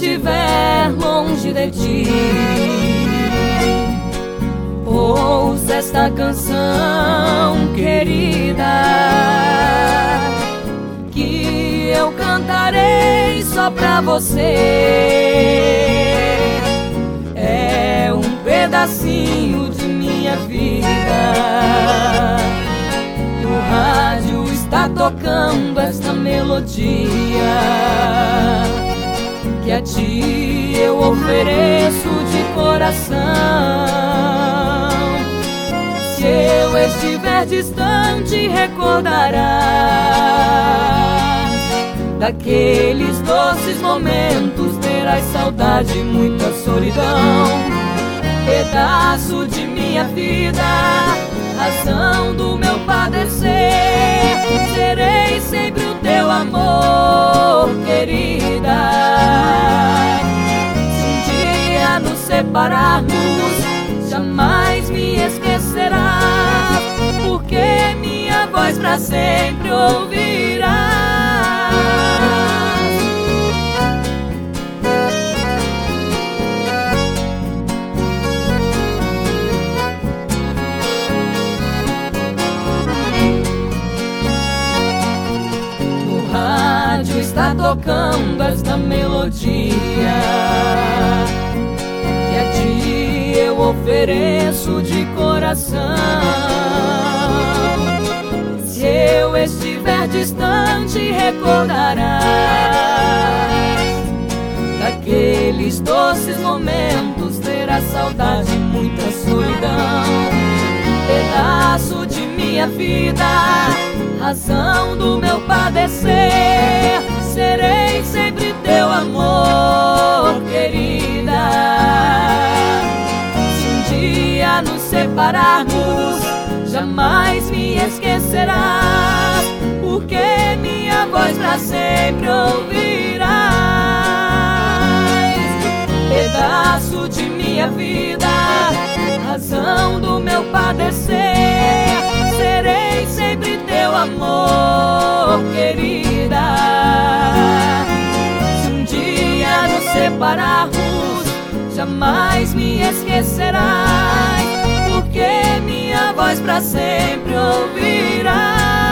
estiver longe de ti, ouça esta canção querida, que eu cantarei só pra você. É um pedacinho de minha vida. No rádio está tocando esta melodia, que a ti eu ofereço de coração. Se eu estiver distante, recordarás daqueles doces momentos, terás saudade e muita solidão. Pedaço de minha vida, razão do meu padecer, serei sempre o teu amor, querida. Se um dia nos separarmos, jamais me esquecerás, porque minha voz pra sempre ouvirás. Está tocando esta melodia, que a ti eu ofereço de coração. Se eu estiver distante, recordarás daqueles doces momentos, terás saudade e muita solidão. Pedaço de minha vida, razão do meu padecer, serei sempre teu amor, querida. Se um dia nos separarmos, jamais me esquecerás, porque minha voz pra sempre ouvirás. Pedaço de minha vida, razão do meu padecer, serei sempre teu amor, querida. Se um dia nos separarmos, jamais me esquecerás, porque minha voz pra sempre ouvirás.